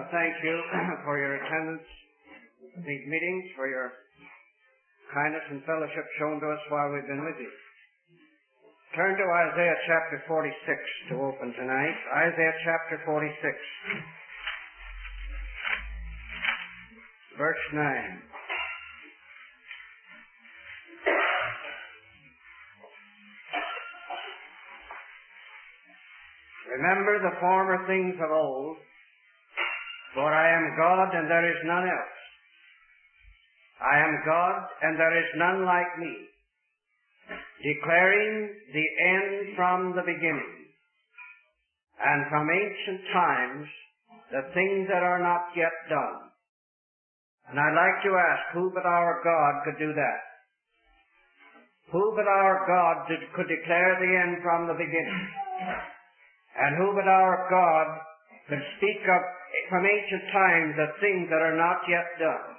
to thank you for your attendance at these meetings, for your kindness and fellowship shown to us while we've been with you. Turn to Isaiah chapter 46 to open tonight. Isaiah chapter 46, verse 9. Remember the former things of old, for I am God and there is none else. I am God and there is none like me, declaring the end from the beginning, and from ancient times the things that are not yet done. And I'd like to ask, who but our God could do that? Who but our God could declare the end from the beginning? And who but our God could speak of from ancient times the things that are not yet done?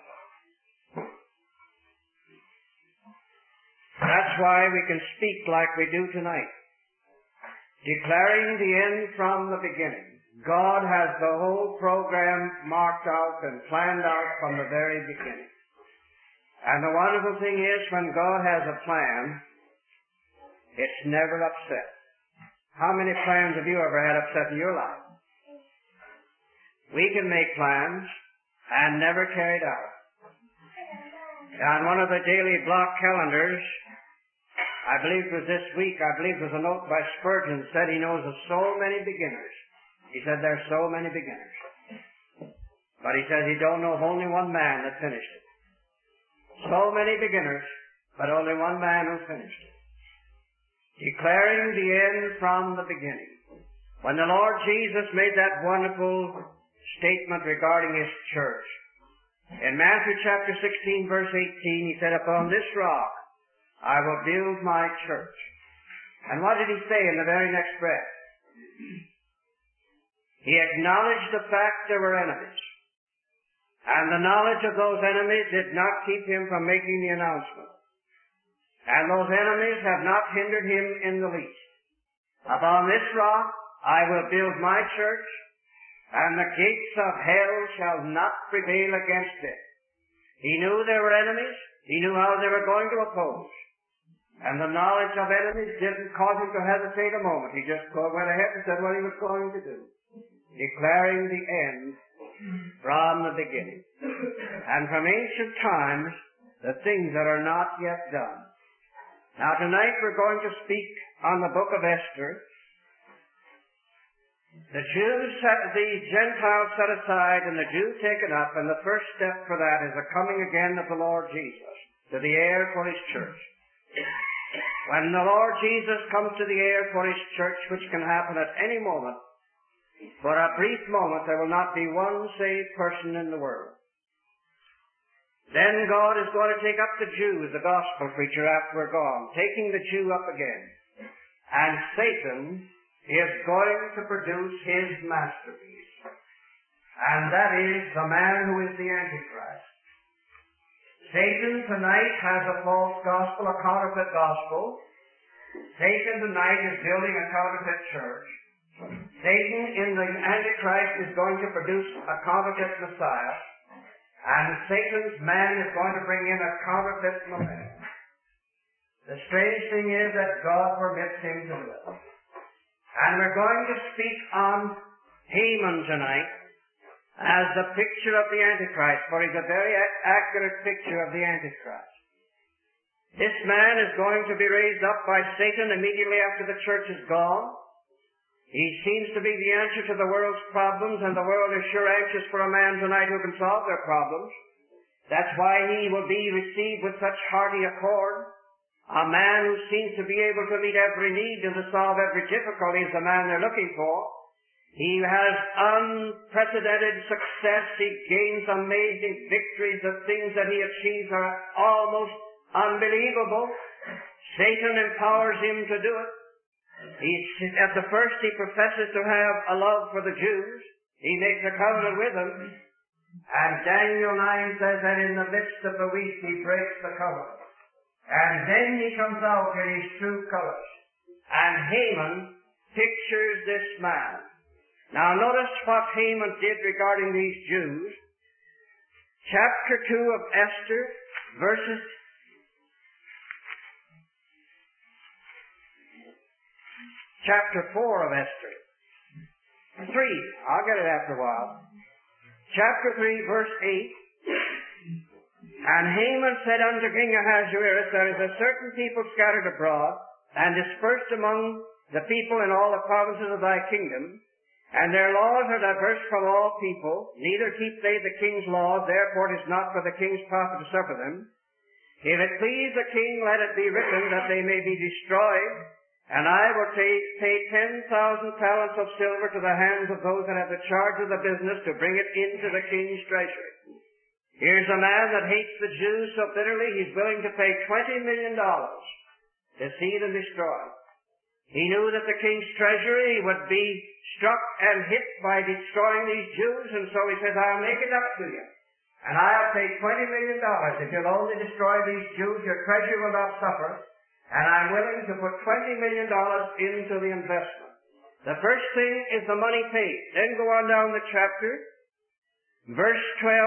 That's why we can speak like we do tonight, declaring the end from the beginning. God has the whole program marked out and planned out from the very beginning. And the wonderful thing is, when God has a plan, it's never upset. How many plans have you ever had upset in your life? We can make plans and never carry it out. On one of the daily block calendars, I believe it was this week, I believe it was a note by Spurgeon, said he knows of so many beginners. He said there's so many beginners. But he says he don't know of only one man that finished it. So many beginners, but only one man who finished it. Declaring the end from the beginning. When the Lord Jesus made that wonderful statement regarding His church, in Matthew chapter 16, verse 18, He said, upon this rock I will build my church. And what did He say in the very next breath? He acknowledged the fact there were enemies. And the knowledge of those enemies did not keep Him from making the announcement. And those enemies have not hindered Him in the least. Upon this rock I will build my church, and the gates of hell shall not prevail against it. He knew there were enemies. He knew how they were going to oppose. And the knowledge of enemies didn't cause Him to hesitate a moment. He just went ahead and said what He was going to do, declaring the end from the beginning. And from ancient times, the things that are not yet done. Now tonight we're going to speak on the book of Esther. The Gentiles set aside and the Jew taken up, and the first step for that is the coming again of the Lord Jesus to the heir for His church. When the Lord Jesus comes to the heir for His church, which can happen at any moment, for a brief moment there will not be one saved person in the world. Then God is going to take up the Jew as the gospel preacher after we're gone, taking the Jew up again. And Satan is going to produce his masterpiece. And that is the man who is the Antichrist. Satan tonight has a false gospel, a counterfeit gospel. Satan tonight is building a counterfeit church. Satan in the Antichrist is going to produce a counterfeit Messiah. And Satan's man is going to bring in a counterfeit millennium. The strange thing is that God permits him to do it. And we're going to speak on Haman tonight as the picture of the Antichrist, for he's a very accurate picture of the Antichrist. This man is going to be raised up by Satan immediately after the church is gone. He seems to be the answer to the world's problems, and the world is sure anxious for a man tonight who can solve their problems. That's why he will be received with such hearty accord. A man who seems to be able to meet every need and to solve every difficulty is the man they're looking for. He has unprecedented success. He gains amazing victories. The things that he achieves are almost unbelievable. Satan empowers him to do it. At the first, he professes to have a love for the Jews. He makes a covenant with them. And Daniel 9 says that in the midst of the week, he breaks the covenant. And then he comes out in his true colors. And Haman pictures this man. Now notice what Haman did regarding these Jews. Chapter 2 of Esther, verses chapter 4 of Esther. 3. I'll get it after a while. Chapter 3, verse 8. And Haman said unto King Ahasuerus, There is a certain people scattered abroad, and dispersed among the people in all the provinces of thy kingdom, and their laws are diverse from all people, neither keep they the king's laws, therefore it is not for the king's profit to suffer them. If it please the king, let it be written that they may be destroyed, and I will pay 10,000 talents of silver to the hands of those that have the charge of the business to bring it into the king's treasury. Here's a man that hates the Jews so bitterly, he's willing to pay $20 million to see them destroyed. He knew that the king's treasury would be struck and hit by destroying these Jews, and so he says, I'll make it up to you. And I'll pay $20 million. If you'll only destroy these Jews, your treasury will not suffer. And I'm willing to put $20 million into the investment. The first thing is the money paid. Then go on down the chapter. Verse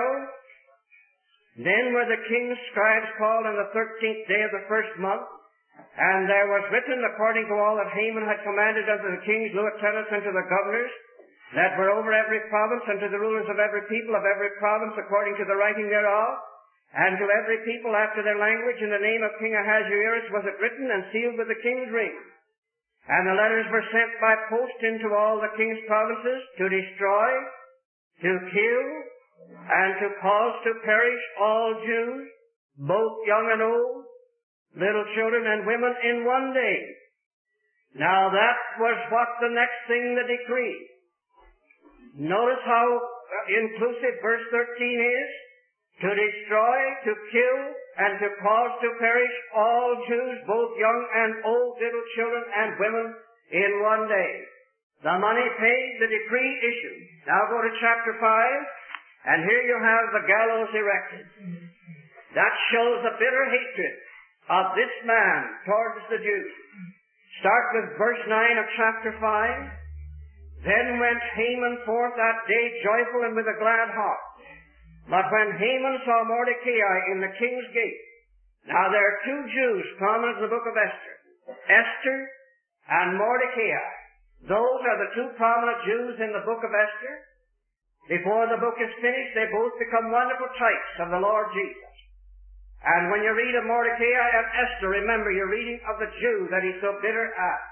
12. Then were the king's scribes called on the 13th day of the first month. And there was written, according to all that Haman had commanded unto the king's lieutenants and to the governors, that were over every province, and to the rulers of every people of every province, according to the writing thereof, and to every people after their language, in the name of King Ahasuerus was it written, and sealed with the king's ring. And the letters were sent by post into all the king's provinces, to destroy, to kill, and to cause to perish all Jews, both young and old, little children and women, in one day. Now that was what the next thing the decree. Notice how inclusive verse 13 is. To destroy, to kill, and to cause to perish all Jews, both young and old, little children and women, in one day. The money paid, the decree issued. Now go to chapter 5, and here you have the gallows erected. That shows the bitter hatred of this man towards the Jews. Start with verse 9 of chapter 5. Then went Haman forth that day joyful and with a glad heart. But when Haman saw Mordecai in the king's gate, now there are two Jews prominent in the book of Esther, Esther and Mordecai. Those are the two prominent Jews in the book of Esther. Before the book is finished, they both become wonderful types of the Lord Jesus. And when you read of Mordecai and Esther, remember you're reading of the Jew that he's so bitter at.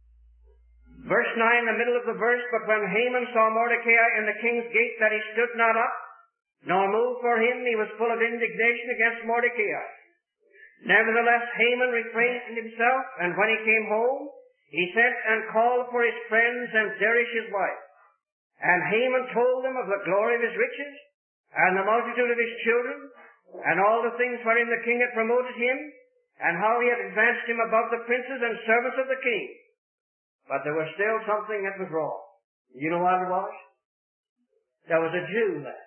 Verse 9, the middle of the verse, But when Haman saw Mordecai in the king's gate, that he stood not up, nor moved for him, he was full of indignation against Mordecai. Nevertheless, Haman refrained himself, and when he came home, he sent and called for his friends and Zeresh his wife. And Haman told them of the glory of his riches, and the multitude of his children, and all the things wherein the king had promoted him, and how he had advanced him above the princes and servants of the king. But there was still something that was wrong. You know what it was? There was a Jew there.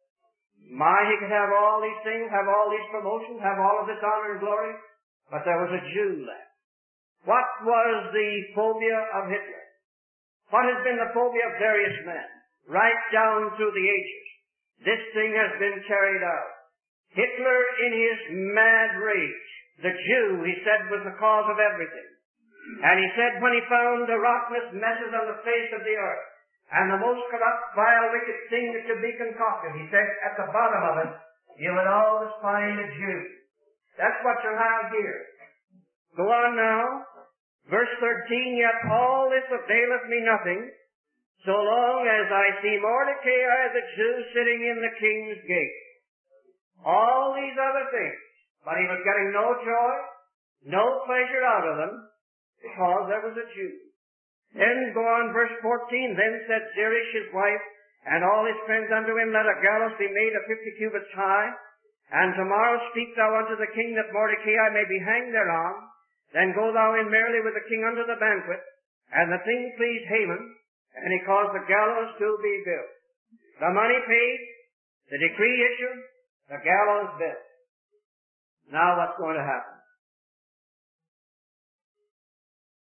He could have all these things, have all these promotions, have all of this honor and glory, but there was a Jew there. What was the phobia of Hitler? What has been the phobia of various men? Right down through the ages. This thing has been carried out. Hitler, in his mad rage, the Jew, he said, was the cause of everything. And he said when he found the rottenest messes on the face of the earth, and the most corrupt, vile, wicked thing that could be concocted, he said, at the bottom of it, you would always find a Jew. That's what you have here. Go on now. Verse 13, Yet all this availeth me nothing, so long as I see Mordecai the Jew sitting in the king's gate. All these other things, but he was getting no joy, no pleasure out of them, because there was a Jew. Then go on, verse 14, Then said Zeresh his wife, and all his friends unto him, Let a gallows be made of 50 cubits high, and tomorrow speak thou unto the king that Mordecai may be hanged thereon. Then go thou in merrily with the king unto the banquet. And the thing pleased Haman, and he caused the gallows to be built. The money paid, the decree issued, the gallows built. Now what's going to happen?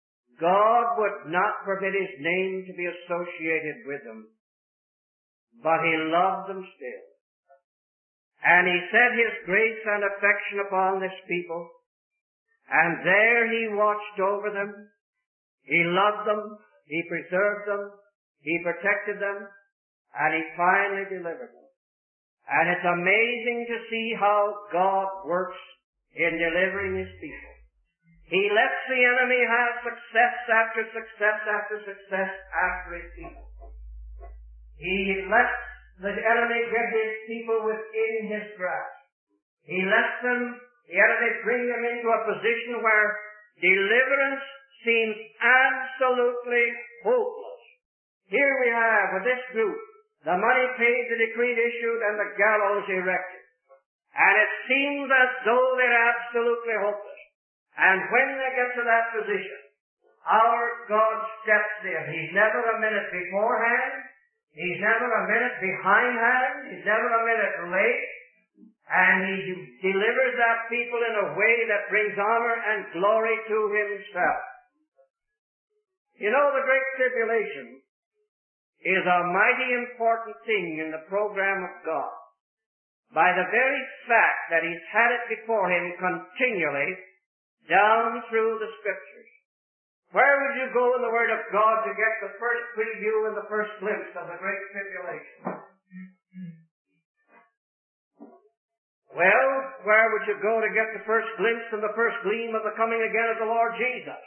God would not permit his name to be associated with them, but he loved them still. And he set his grace and affection upon this people, and there he watched over them. He loved them, he preserved them, he protected them, and he finally delivered them. And it's amazing to see how God works in delivering his people. He lets the enemy have success after success after success after his people. He lets the enemy get his people within his grasp. He lets the enemy bring them into a position where deliverance seems absolutely hopeless. Here we have, with this group, the money paid, the decree issued, and the gallows erected. And it seems as though they're absolutely hopeless. And when they get to that position, our God steps in. He's never a minute beforehand. He's never a minute behindhand. He's never a minute late. And he delivers that people in a way that brings honor and glory to himself. You know, the Great Tribulation is a mighty important thing in the program of God. By the very fact that he's had it before him continually down through the Scriptures. Where would you go in the Word of God to get the first preview and the first glimpse of the Great Tribulation? Well, where would you go to get the first glimpse and the first gleam of the coming again of the Lord Jesus?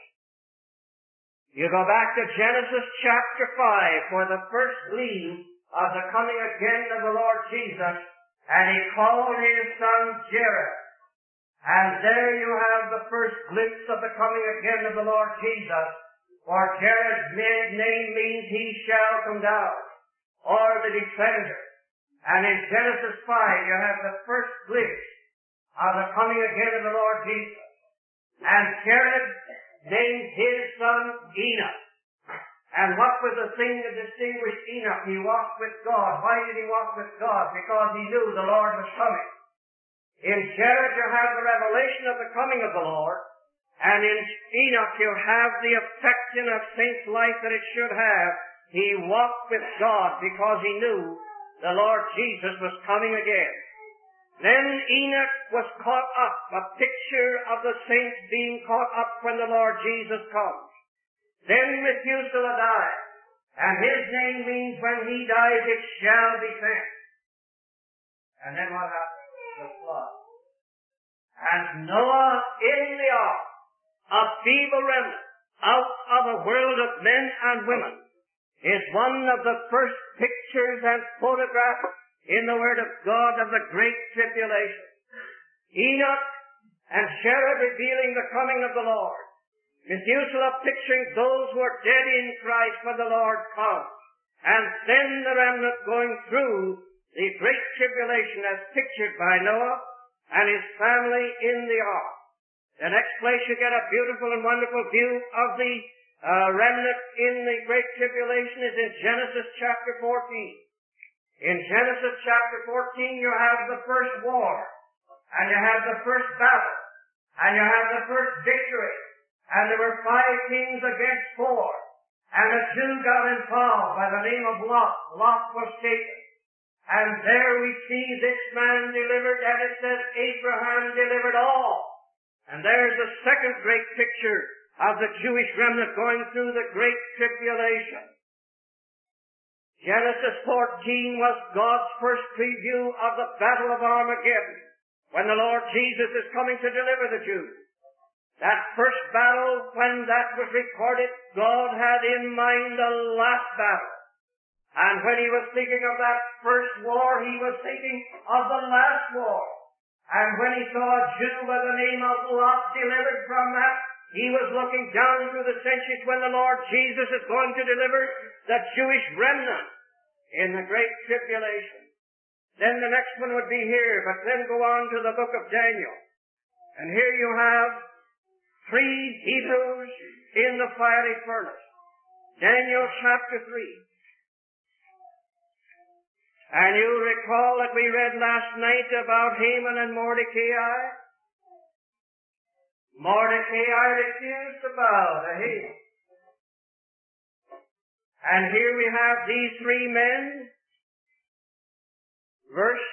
You go back to Genesis chapter 5 for the first gleam of the coming again of the Lord Jesus, and he called his son Jared. And there you have the first glimpse of the coming again of the Lord Jesus, for Jared's name means he shall come down, or the defender. And in Genesis 5 you have the first glimpse of the coming again of the Lord Jesus. And Jared named his son Enoch. And what was the thing that distinguished Enoch? He walked with God. Why did he walk with God? Because he knew the Lord was coming. In Jared you have the revelation of the coming of the Lord, and in Enoch you have the affection of saint's life that it should have. He walked with God because he knew the Lord Jesus was coming again. Then Enoch was caught up, a picture of the saints being caught up when the Lord Jesus comes. Then Methuselah died, and his name means when he dies it shall be finished. And then what happened? The flood. And Noah in the ark, a feeble remnant, out of a world of men and women, is one of the first pictures and photographs in the Word of God of the Great Tribulation. Enoch and Jared revealing the coming of the Lord. Methuselah picturing those who are dead in Christ when the Lord comes. And then the remnant going through the Great Tribulation as pictured by Noah and his family in the ark. The next place you get a beautiful and wonderful view of the remnant in the Great Tribulation is in Genesis chapter 14. In Genesis chapter 14 you have the first war, and you have the first battle, and you have the first victory, and there were 5 kings against 4, and a Jew got involved by the name of Lot. Lot was taken. And there we see this man delivered, and it says Abraham delivered all. And there's the second great picture of the Jewish remnant going through the Great Tribulation. Genesis 14 was God's first preview of the Battle of Armageddon, when the Lord Jesus is coming to deliver the Jews. That first battle, when that was recorded, God had in mind the last battle. And when he was thinking of that first war, he was thinking of the last war. And when he saw a Jew by the name of Lot delivered from that, he was looking down through the centuries when the Lord Jesus is going to deliver the Jewish remnant in the Great Tribulation. Then the next one would be here, but then go on to the book of Daniel. And here you have 3 Hebrews in the fiery furnace. Daniel chapter 3. And you recall that we read last night about Haman and Mordecai. Mordecai refused to bow to Haman. And here we have these three men. Verse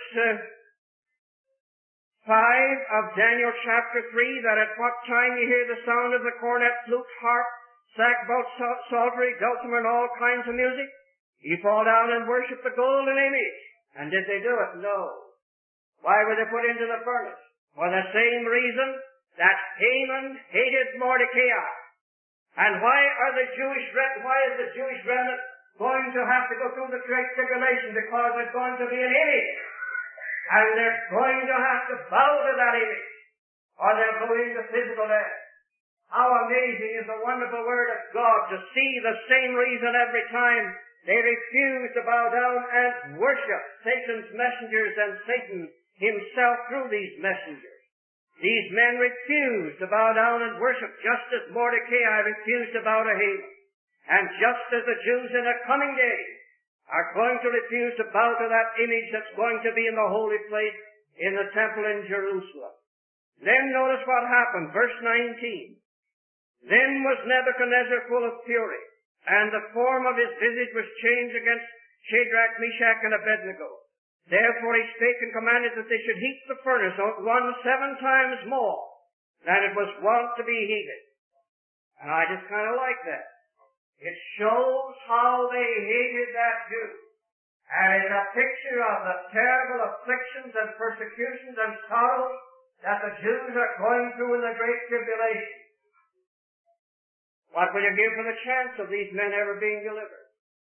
5 of Daniel chapter 3, that at what time you hear the sound of the cornet, flute, harp, sackbut, psaltery, dulcimer, and all kinds of music, ye fall down and worship the golden image. And did they do it? No. Why were they put into the furnace? For the same reason that Haman hated Mordecai. And why is the Jewish remnant going to have to go through the great tribulation? Because there's going to be an image. And they're going to have to bow to that image, or they'll go into physical death. How amazing is the wonderful Word of God to see the same reason every time they refuse to bow down and worship Satan's messengers and Satan himself through these messengers. These men refuse to bow down and worship, just as Mordecai refused to bow to Haman. And just as the Jews in the coming days are going to refuse to bow to that image that's going to be in the holy place in the temple in Jerusalem. Then notice what happened, verse 19. Then was Nebuchadnezzar full of fury, and the form of his visage was changed against Shadrach, Meshach, and Abednego. Therefore he spake and commanded that they should heat the furnace 7 times more than it was wont to be heated. And I just kind of like that. It shows how they hated that Jew. And it's a picture of the terrible afflictions and persecutions and sorrows that the Jews are going through in the Great Tribulation. What will you give for the chance of these men ever being delivered?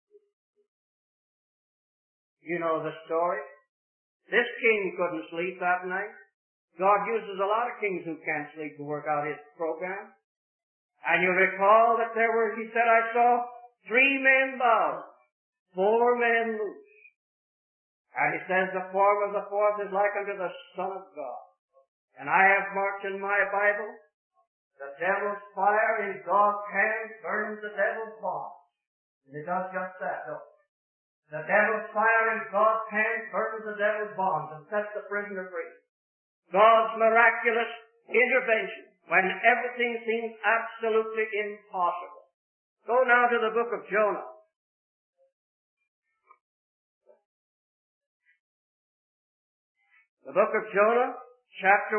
You know the story. This king couldn't sleep that night. God uses a lot of kings who can't sleep to work out his program. And you recall that he said, I saw 3 men bound, 4 men loose. And he says the form of the fourth is like unto the Son of God. And I have marked in my Bible, the devil's fire in God's hand burns the devil's bonds. And it does just that, don't it? The devil's fire in God's hand burns the devil's bonds and sets the prisoner free. God's miraculous intervention when everything seems absolutely impossible. Go now to the book of Jonah. The book of Jonah, chapter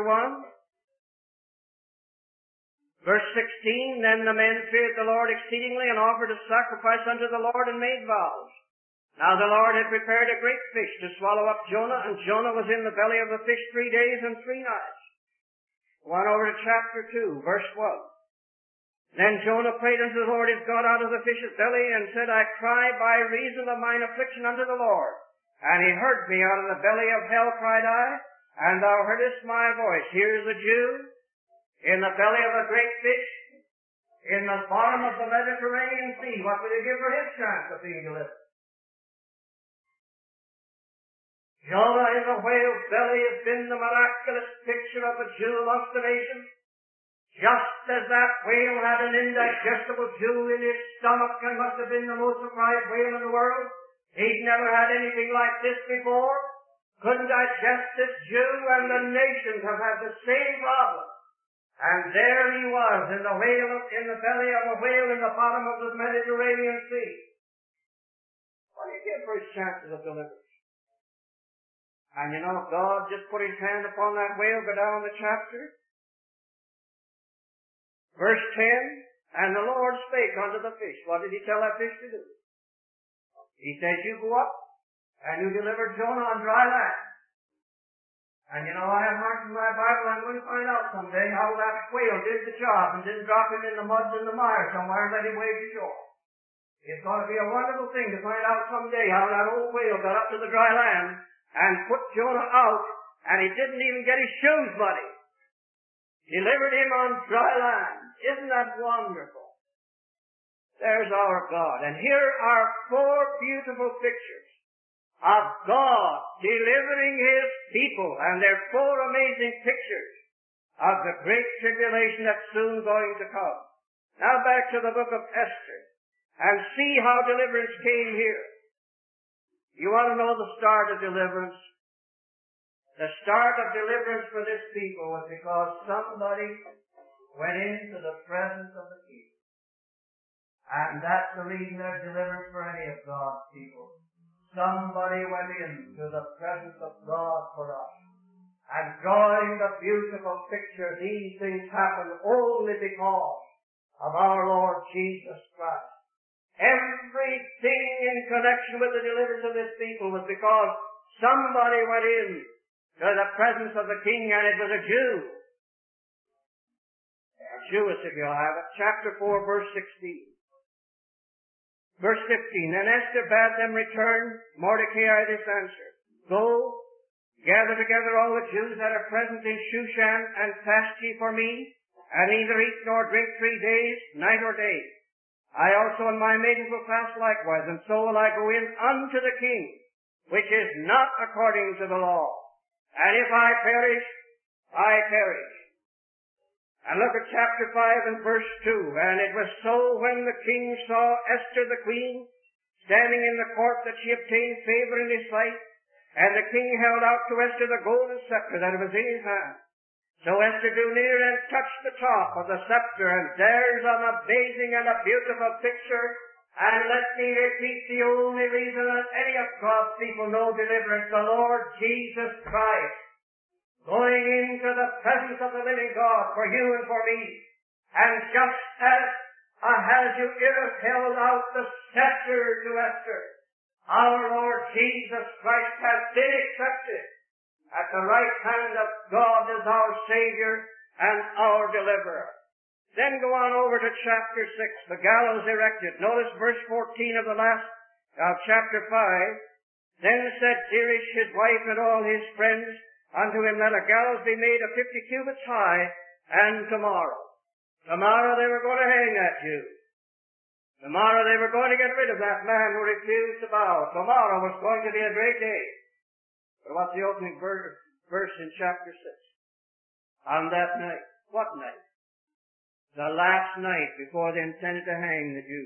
1, verse 16, Then the men feared the Lord exceedingly and offered a sacrifice unto the Lord and made vows. Now the Lord had prepared a great fish to swallow up Jonah, and Jonah was in the belly of the fish 3 days and 3 nights. One over to chapter 2, verse 1. Then Jonah prayed unto the Lord his God out of the fish's belly, and said, I cry by reason of mine affliction unto the Lord. And he heard me out of the belly of hell, cried I, and thou heardest my voice. Here's a Jew in the belly of a great fish, in the bottom of the Mediterranean Sea. What will you give for his chance of being delivered? Jonah in the whale's belly has been the miraculous picture of the Jew amongst the nations. Just as that whale had an indigestible Jew in his stomach and must have been the most surprised whale in the world. He'd never had anything like this before. Couldn't digest this Jew, and the nations have had the same problem. And there he was in the belly of a whale in the bottom of the Mediterranean Sea. What do you give for his chances of deliverance? And you know, God just put his hand upon that whale. Go down the chapter. Verse 10, And the Lord spake unto the fish. What did he tell that fish to do? He says, You go up, and you deliver Jonah on dry land. And you know, I have marked in my Bible, I'm going to find out someday how that whale did the job and didn't drop him in the mud and the mire somewhere and let him wade ashore. It's going to be a wonderful thing to find out someday how that old whale got up to the dry land and put Jonah out, and he didn't even get his shoes muddy. Delivered him on dry land. Isn't that wonderful? There's our God. And here are 4 beautiful pictures of God delivering his people, and they're 4 amazing pictures of the great tribulation that's soon going to come. Now back to the book of Esther, and see how deliverance came here. You want to know the start of deliverance? The start of deliverance for this people was because somebody went into the presence of the king. And that's the reason there's deliverance for any of God's people. Somebody went into the presence of God for us. And drawing the beautiful picture, these things happen only because of our Lord Jesus Christ. Everything in connection with the deliverance of this people was because somebody went in to the presence of the king, and it was a Jew. Jewish, if you'll have it. Chapter 4, verse 16. Verse 15, and Esther bade them return Mordecai this answer. Go, gather together all the Jews that are present in Shushan, and fast ye for me, and neither eat nor drink 3 days, night or day. I also and my maidens will fast likewise, and so will I go in unto the king, which is not according to the law. And if I perish, I perish. And look at chapter 5 and verse 2. And it was so when the king saw Esther the queen standing in the court that she obtained favor in his sight, and the king held out to Esther the golden scepter that was in his hand. So Esther drew near and touched the top of the scepter, and there's an amazing and a beautiful picture. And let me repeat the only reason that any of God's people know deliverance, the Lord Jesus Christ, going into the presence of the living God for you and for me. And just as Ahasuerus held out the scepter to Esther, our Lord Jesus Christ has been accepted at the right hand of God as our Savior and our Deliverer. Then go on over to chapter 6, the gallows erected. Notice verse 14 of the last of chapter 5. Then said Zeresh his wife and all his friends unto him, let a gallows be made of 50 cubits high, and tomorrow they were going to hang that Jew. Tomorrow they were going to get rid of that man who refused to bow. Tomorrow was going to be a great day. But what's the opening verse in chapter 6? On that night. What night? The last night before they intended to hang the Jew.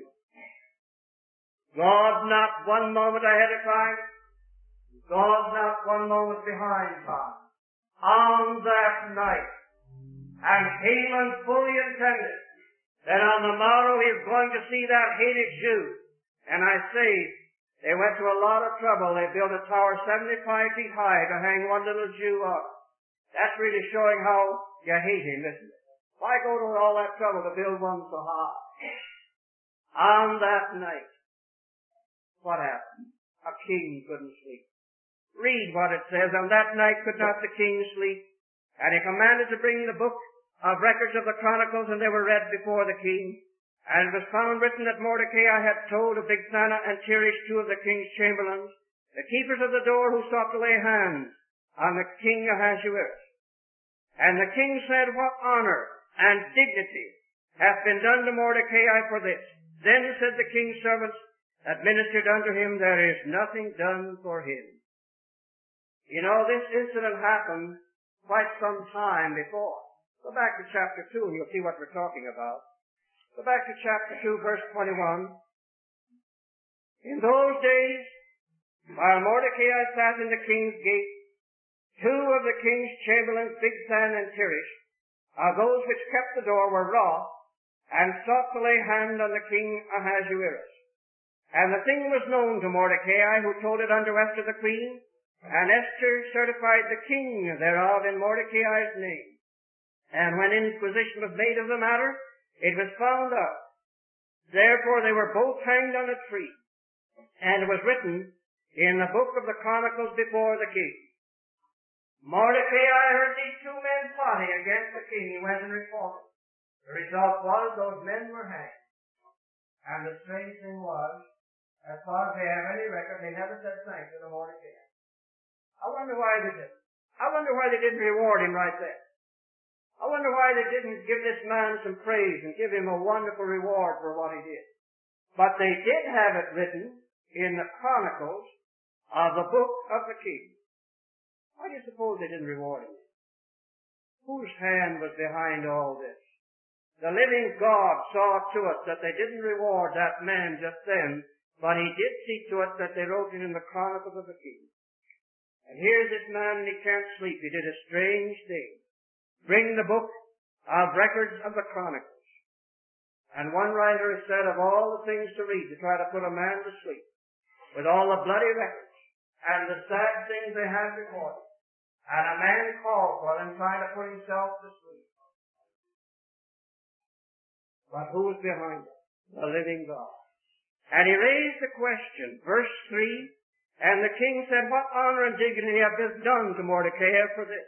God not one moment ahead of time. God not one moment behind time. On that night. And Haman fully intended that on the morrow he was going to see that hated Jew. And I say, they went to a lot of trouble. They built a tower 75 feet high to hang one little Jew on. That's really showing how you hate him, isn't it? Why go to all that trouble to build one so high? On that night, what happened? A king couldn't sleep. Read what it says. On that night could not the king sleep. And he commanded to bring the book of records of the Chronicles, and they were read before the king. And it was found written that Mordecai had told of Bigthana and Teresh, two of the king's chamberlains, the keepers of the door, who sought to lay hands on the king Ahasuerus. And the king said, what honor and dignity hath been done to Mordecai for this? Then said the king's servants that ministered unto him, there is nothing done for him. You know, this incident happened quite some time before. Go back to chapter 2 and you'll see what we're talking about. Go back to chapter 2, verse 21. In those days, while Mordecai sat in the king's gate, two of the king's chamberlains, Bigthan and Teresh, of those which kept the door, were wroth, and sought to lay hand on the king Ahasuerus. And the thing was known to Mordecai, who told it unto Esther the queen, and Esther certified the king thereof in Mordecai's name. And when inquisition was made of the matter, it was found out. Therefore they were both hanged on a tree. And it was written in the book of the Chronicles before the king. Mordecai heard these two men plotting against the king. He went and reported. The result was those men were hanged. And the strange thing was, as far as they have any record, they never said thank you to Mordecai. I wonder why they didn't. I wonder why they didn't reward him right there. I wonder why they didn't give this man some praise and give him a wonderful reward for what he did. But they did have it written in the Chronicles of the book of the king. Why do you suppose they didn't reward him? Whose hand was behind all this? The living God saw to it that they didn't reward that man just then, but he did see to it that they wrote it in the Chronicles of the king. And here's this man, and he can't sleep. He did a strange thing. Bring the book of records of the Chronicles. And one writer has said of all the things to read to try to put a man to sleep, with all the bloody records and the sad things they have before them, and a man called for them trying to put himself to sleep. But who is behind it? The living God. And he raised the question, verse 3, and the king said, what honor and dignity have this done to Mordecai for this?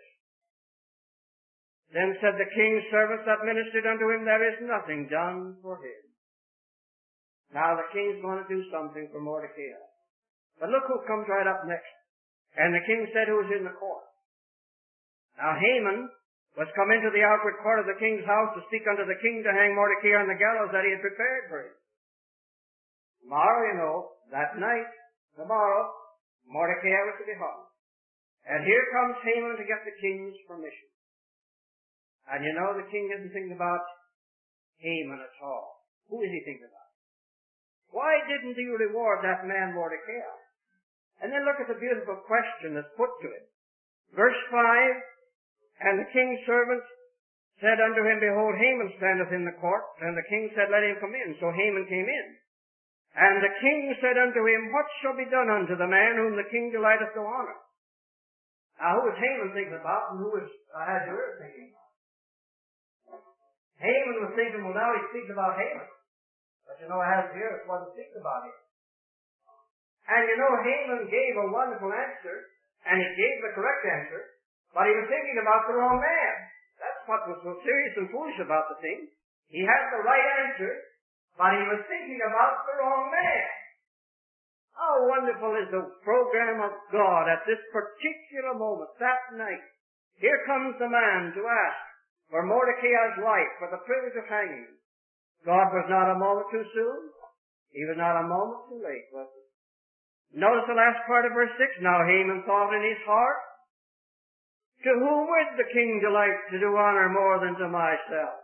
Then said the king's servants that ministered unto him, there is nothing done for him. Now the king's going to do something for Mordecai. But look who comes right up next. And the king said, who is in the court? Now Haman was come into the outward court of the king's house to speak unto the king to hang Mordecai on the gallows that he had prepared for him. Tomorrow, you know, that night, tomorrow, Mordecai was to be hung. And here comes Haman to get the king's permission. And you know, the king isn't thinking about Haman at all. Who is he thinking about? Why didn't he reward that man Mordecai? And then look at the beautiful question that's put to him. Verse 5, and the king's servants said unto him, behold, Haman standeth in the court. And the king said, let him come in. So Haman came in. And the king said unto him, what shall be done unto the man whom the king delighteth to honor? Now, who was Haman thinking about, and who was Ahasuerus thinking about? Haman was thinking, well, now he's speaking about Haman. But you know, Ahasuerus wasn't speaking about him. And you know, Haman gave a wonderful answer, and he gave the correct answer, but he was thinking about the wrong man. That's what was so serious and foolish about the thing. He had the right answer, but he was thinking about the wrong man. How wonderful is the program of God at this particular moment, that night. Here comes the man to ask for Mordecai's life, for the privilege of hanging. God was not a moment too soon. He was not a moment too late, was he? Notice the last part of verse 6. Now Haman thought in his heart, to whom would the king delight to do honor more than to myself?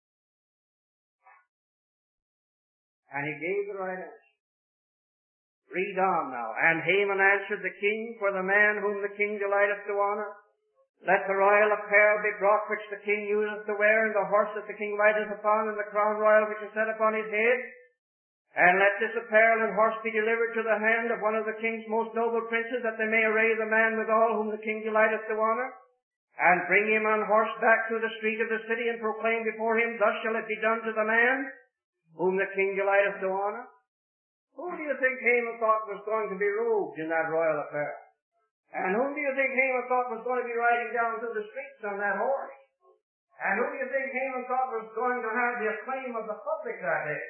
And he gave the right answer. Read on now. And Haman answered the king, for the man whom the king delighteth to honor, let the royal apparel be brought which the king useth to wear, and the horse that the king rideth upon, and the crown royal which is set upon his head. And let this apparel and horse be delivered to the hand of one of the king's most noble princes, that they may array the man withal whom the king delighteth to honor, and bring him on horseback through the street of the city, and proclaim before him, thus shall it be done to the man whom the king delighteth to honor. Who do you think Haman thought was going to be robed in that royal apparel? And whom do you think Haman thought was going to be riding down through the streets on that horse? And who do you think Haman thought was going to have the acclaim of the public that day?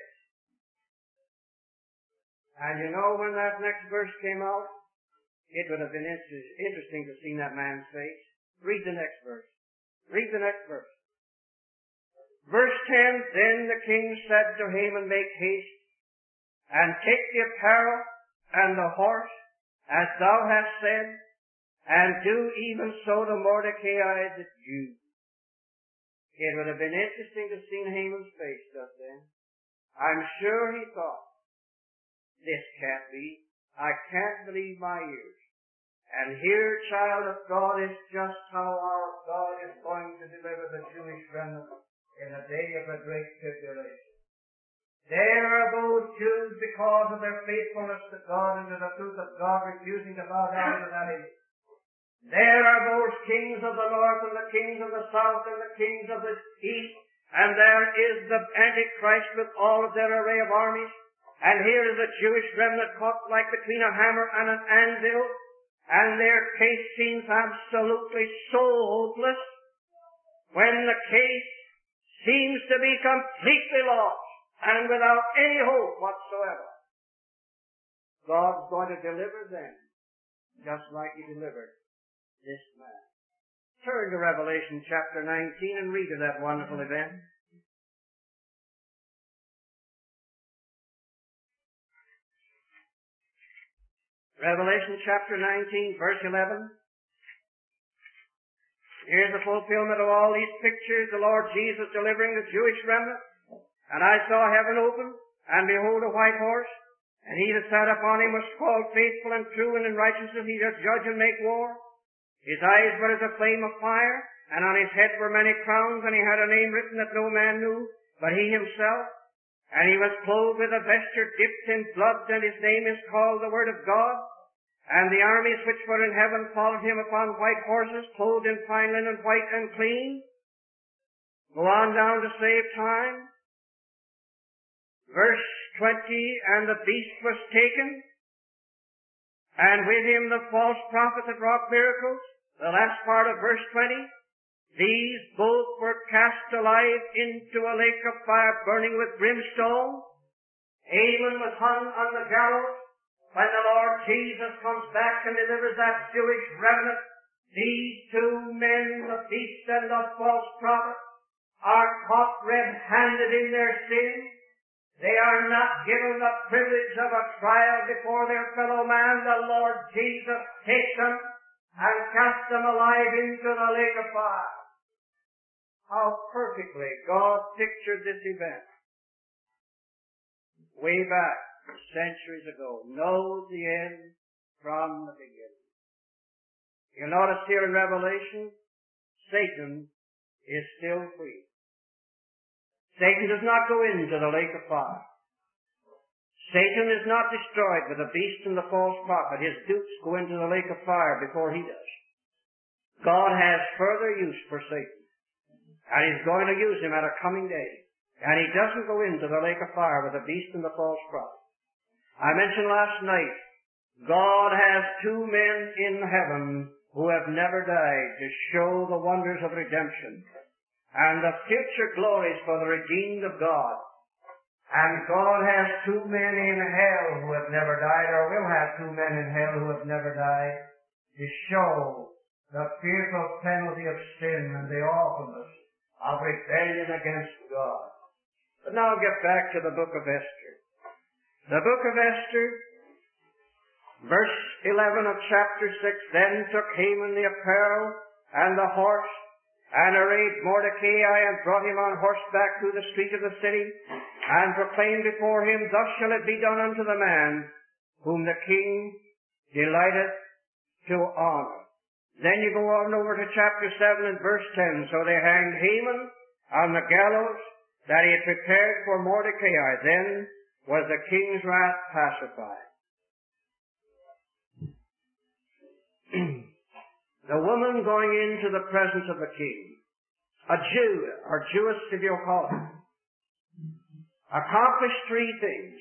And you know, when that next verse came out, it would have been interesting to see that man's face. Read the next verse. Read the next verse. Verse 10, then the king said to Haman, make haste, and take the apparel and the horse, as thou hast said, and do even so to Mordecai the Jew. It would have been interesting to see Haman's face just then. I'm sure he thought, this can't be. I can't believe my ears. And here, child of God, is just how our God is going to deliver the Jewish remnant in the day of the great tribulation. There are those Jews, because of their faithfulness to God and to the truth of God, refusing to bow down to that image. There are those kings of the north and the kings of the south and the kings of the east, and there is the Antichrist with all of their array of armies. And here is a Jewish remnant caught like between a hammer and an anvil, and their case seems absolutely so hopeless, when the case seems to be completely lost and without any hope whatsoever. God's going to deliver them just like he delivered this man. Turn to Revelation chapter 19 and read of that wonderful event. Revelation chapter 19, verse 11. Here's the fulfillment of all these pictures, the Lord Jesus delivering the Jewish remnant. And I saw heaven open, and behold a white horse, and he that sat upon him was called Faithful and True, and in righteousness he doth judge and make war. His eyes were as a flame of fire, and on his head were many crowns, and he had a name written that no man knew, but he himself. And he was clothed with a vesture dipped in blood, and his name is called the Word of God. And the armies which were in heaven followed him upon white horses, clothed in fine linen, white and clean. Go on down to save time. Verse 20, and the beast was taken, and with him the false prophet that wrought miracles. The last part of verse 20. These both were cast alive into a lake of fire burning with brimstone. Haman was hung on the gallows. When the Lord Jesus comes back and delivers that Jewish remnant, these two men, the beast and the false prophet, are caught red-handed in their sin. They are not given the privilege of a trial before their fellow man. The Lord Jesus takes them and casts them alive into the lake of fire. How perfectly God pictured this event way back centuries ago. Knows the end from the beginning. You'll notice here in Revelation, Satan is still free. Satan does not go into the lake of fire. Satan is not destroyed with the beast and the false prophet. His dupes go into the lake of fire before he does. God has further use for Satan. And he's going to use him at a coming day. And he doesn't go into the lake of fire with the beast and the false prophet. I mentioned last night, God has two men in heaven who have never died to show the wonders of redemption and the future glories for the redeemed of God. And God has two men in hell who have never died, or will have two men in hell who have never died, to show the fearful penalty of sin and the awfulness of rebellion against God. But now get back to the book of Esther. The book of Esther, verse 11 of chapter 6, Then took Haman the apparel and the horse, and arrayed Mordecai, and brought him on horseback through the street of the city, and proclaimed before him, Thus shall it be done unto the man whom the king delighteth to honor. Then you go on over to chapter 7 and verse 10. So they hanged Haman on the gallows that he had prepared for Mordecai. Then was the king's wrath pacified. The woman going into the presence of the king, a Jew, or Jewess if you'll call it, accomplished three things.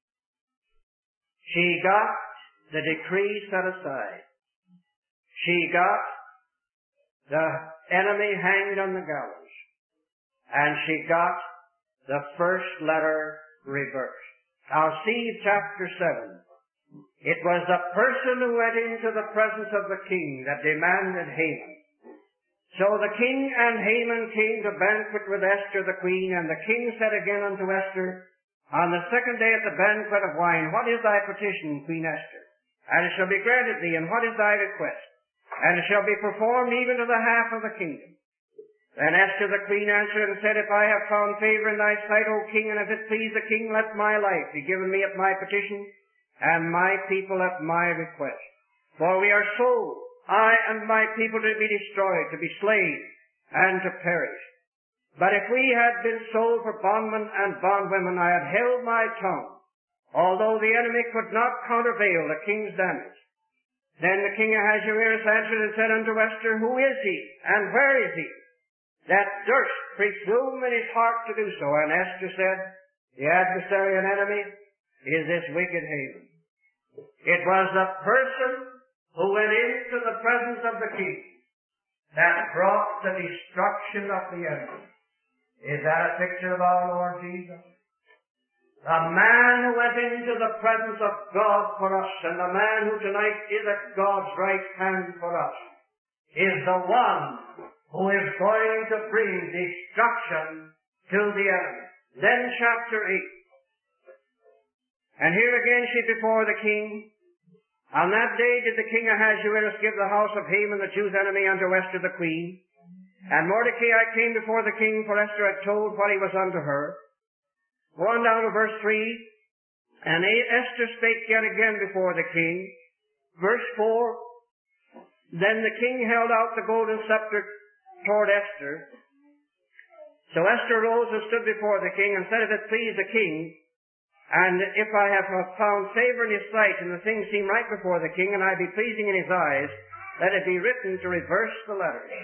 She got the decree set aside. She got the enemy hanged on the gallows. And she got the first letter reversed. Now see chapter 7. It was the person who went into the presence of the king that demanded Haman. So the king and Haman came to banquet with Esther the queen, and the king said again unto Esther, On the second day at the banquet of wine, What is thy petition, Queen Esther? And it shall be granted thee, and what is thy request? And it shall be performed even to the half of the kingdom. Then Esther the queen answered and said, If I have found favor in thy sight, O king, and if it please the king, let my life be given me at my petition, and my people at my request. For we are sold, I and my people, to be destroyed, to be slain, and to perish. But if we had been sold for bondmen and bondwomen, I had held my tongue, although the enemy could not countervail the king's damage. Then the king Ahasuerus answered and said unto Esther, Who is he, and where is he, that durst presume in his heart to do so? And Esther said, The adversary and enemy is this wicked Haman. It was the person who went into the presence of the king that brought the destruction of the enemy. Is that a picture of our Lord Jesus? The man who went into the presence of God for us, and the man who tonight is at God's right hand for us, is the one who is going to bring destruction to the enemy. Then chapter 8. And here again she before the king. On that day did the king Ahasuerus give the house of Haman the Jew's enemy unto Esther the queen. And Mordecai came before the king, for Esther had told what he was unto her. Go on down to verse 3. And Esther spake yet again before the king. Verse 4. Then the king held out the golden scepter toward Esther, So Esther rose and stood before the king and said, if it please the king, and if I have found favor in his sight, and the things seem right before the king, and I be pleasing in his eyes, let it be written to reverse the letters.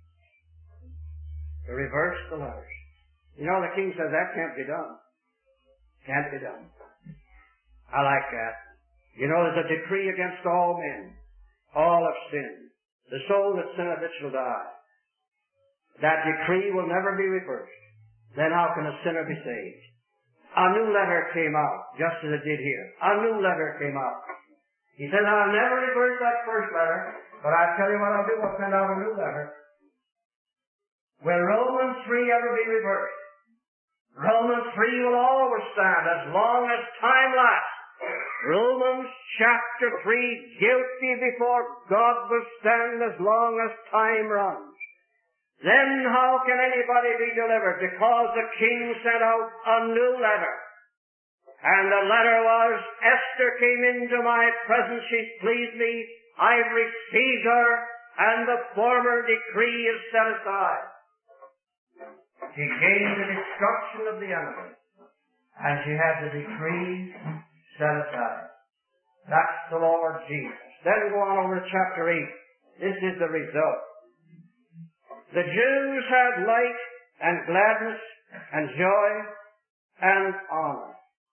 To reverse the letters. You know, the king says, that can't be done. Can't be done. I like that. You know, there's a decree against all men. All have sinned. The soul that sinneth, it shall die. That decree will never be reversed. Then how can a sinner be saved? A new letter came out, just as it did here. A new letter came out. He said, I'll never reverse that first letter, but I'll tell you what I'll do. I'll send out a new letter. Will Romans 3 ever be reversed? Romans 3 will always stand as long as time lasts. Romans chapter 3, guilty before God will stand as long as time runs. Then how can anybody be delivered? Because the king sent out a new letter. And the letter was, Esther came into my presence, she pleased me, I've received her, and the former decree is set aside. She gained the destruction of the enemy, and she had the decree set aside. That's the Lord Jesus. Then go on over to chapter 8. This is the result. The Jews had light and gladness and joy and honor.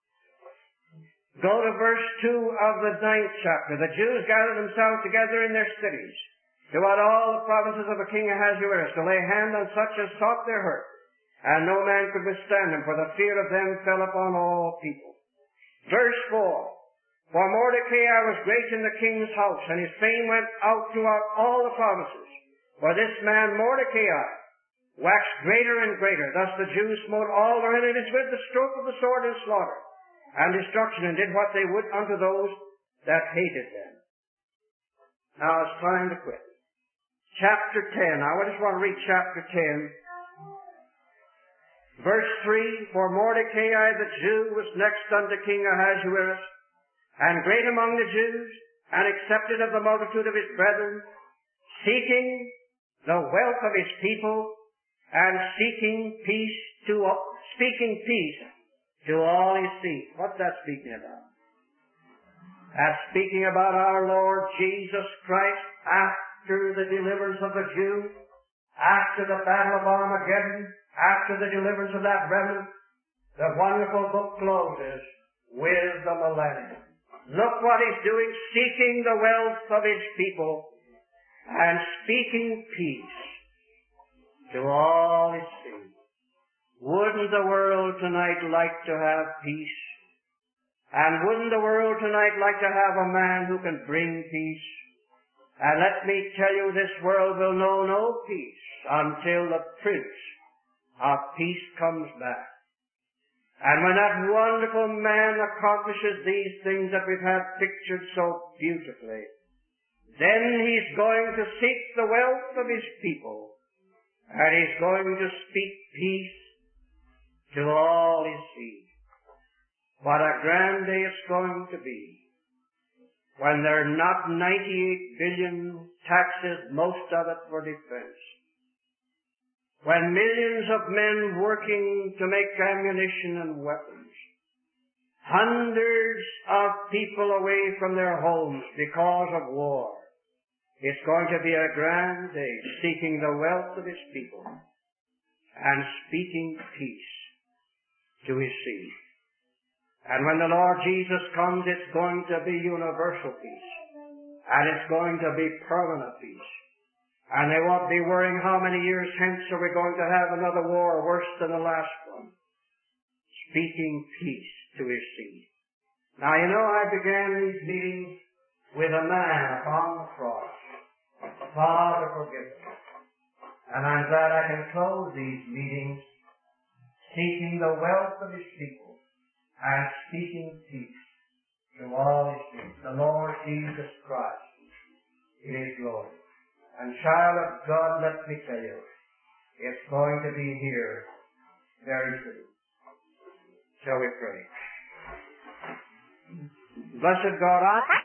Go to verse 2 of the 9th chapter. The Jews gathered themselves together in their cities throughout all the provinces of the king Ahasuerus to lay hand on such as sought their hurt, and no man could withstand them, for the fear of them fell upon all people. Verse 4. For Mordecai was great in the king's house, and his fame went out throughout all the provinces. For this man Mordecai waxed greater and greater. Thus the Jews smote all their enemies with the stroke of the sword and slaughter and destruction, and did what they would unto those that hated them. Now it's time to quit. Chapter 10. Now I just want to read chapter 10. Verse 3, For Mordecai the Jew was next unto King Ahasuerus, and great among the Jews, and accepted of the multitude of his brethren, seeking the wealth of his people, and speaking peace to all his seed. What's that speaking about? That's speaking about our Lord Jesus Christ after the deliverance of the Jews, after the battle of Armageddon, after the deliverance of that remnant. The wonderful book closes with the millennium. Look what he's doing, seeking the wealth of his people and speaking peace to all his seed. Wouldn't the world tonight like to have peace? And wouldn't the world tonight like to have a man who can bring peace? And let me tell you, this world will know no peace until the Prince of Peace comes back. And when that wonderful man accomplishes these things that we've had pictured so beautifully, then he's going to seek the wealth of his people, and he's going to speak peace to all his seed. What a grand day it's going to be when there are not 98 billion taxes, most of it for defense. When millions of men working to make ammunition and weapons. Hundreds of people away from their homes because of war. It's going to be a grand day, seeking the wealth of his people and speaking peace to his seed. And when the Lord Jesus comes, it's going to be universal peace. And it's going to be permanent peace. And they won't be worrying how many years hence are we going to have another war worse than the last one. Speaking peace to his seed. Now, you know, I began these meetings with a man upon the cross. Father, forgive me. And I'm glad I can close these meetings seeking the wealth of his people and speaking peace to all his people. The Lord Jesus Christ in his glory. And child of God, let me tell you, it's going to be here very soon. Shall we pray? Blessed God,